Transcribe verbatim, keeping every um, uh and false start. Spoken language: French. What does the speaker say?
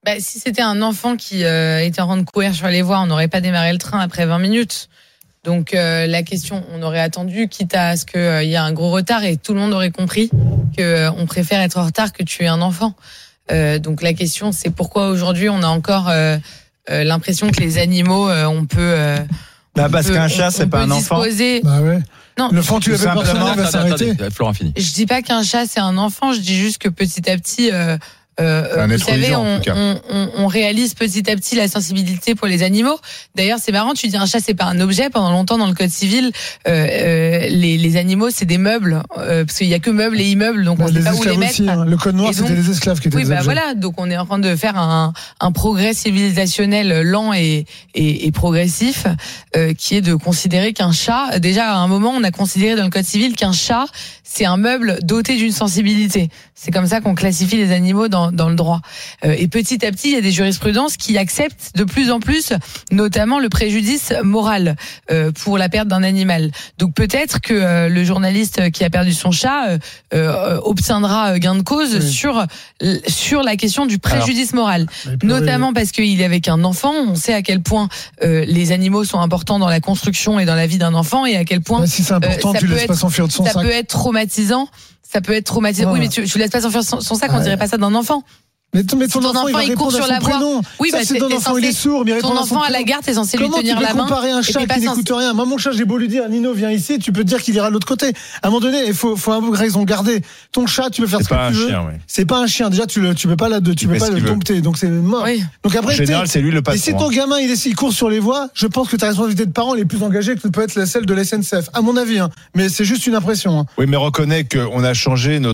Bah, si c'était un enfant qui euh, était en train de courir sur les voies, on n'aurait pas démarré le train après vingt minutes. Donc euh, la question, on aurait attendu, quitte à ce qu'il euh, y ait un gros retard, et tout le monde aurait compris qu'on euh, préfère être en retard que tuer un enfant. Euh, donc la question, c'est pourquoi aujourd'hui on a encore euh, euh, l'impression que les animaux, euh, on peut... Euh, bah, on parce peut, qu'un chat, on, c'est on pas un enfant. Bah ouais. Non, le fond, tu l'avais personnellement, il va s'arrêter. Florent fini. Je dis pas qu'un chat c'est un enfant, je dis juste que petit à petit, euh, euh, vous savez, vivant, on, on, on, on réalise petit à petit la sensibilité pour les animaux. D'ailleurs, c'est marrant, tu dis un chat c'est pas un objet. Pendant longtemps dans le code civil, euh, euh, les, les animaux c'est des meubles, euh, parce qu'il y a que meubles et immeubles, donc bah, on sait pas où les mettre. Aussi, hein. Le code noir, et c'était donc, les esclaves qui étaient oui, des bah objets. voilà, donc on est en train de faire un, un progrès civilisationnel lent et, et, et progressif, euh, qui est de considérer qu'un chat, déjà à un moment on a considéré dans le code civil qu'un chat c'est un meuble doté d'une sensibilité. C'est comme ça qu'on classifie les animaux dans, dans le droit. Euh, et petit à petit, il y a des jurisprudences qui acceptent de plus en plus, notamment le préjudice moral euh, pour la perte d'un animal. Donc peut-être que euh, le journaliste qui a perdu son chat euh, euh, obtiendra gain de cause oui. sur sur la question du préjudice Alors, moral, notamment parce qu'il est avec un enfant. On sait à quel point euh, les animaux sont importants dans la construction et dans la vie d'un enfant, et à quel point bah, si c'est important, euh, tu laisses être, pas s'enfuir de son ça sac. peut être traumatisant. Ça peut être traumatisant. Ouais. Oui, mais tu, tu laisses pas s'enfuir son, son sac, on ouais. dirait pas ça d'un enfant. Mais ton, mais ton, si ton enfant, enfant il, il court sur la voie, oui, ça, bah, c'est ton enfant, censé, il est sourd, mais il ton enfant à la gare, t'es censé Comment lui tenir la main. Comment tu peux comparer un chat qui n'écoute rien? Moi, mon chat, j'ai beau lui dire, Nino, viens ici, tu peux te dire qu'il ira de l'autre côté. À un moment donné, il faut, faut avoir raison garder. Ton chat, tu peux faire c'est ce que tu veux. Chien, oui. C'est pas un chien. Déjà, tu le, tu peux pas là, tu peux pas le dompter. Donc c'est mort. Oui. Donc après, en général, c'est lui le patron. Et si ton gamin, il, est, il court sur les voies, je pense que ta responsabilité de parent, elle est plus engagée que peut être celle de la S N C F. À mon avis, hein. Mais c'est juste une impression. Hein. Oui, mais reconnais qu'on a changé notre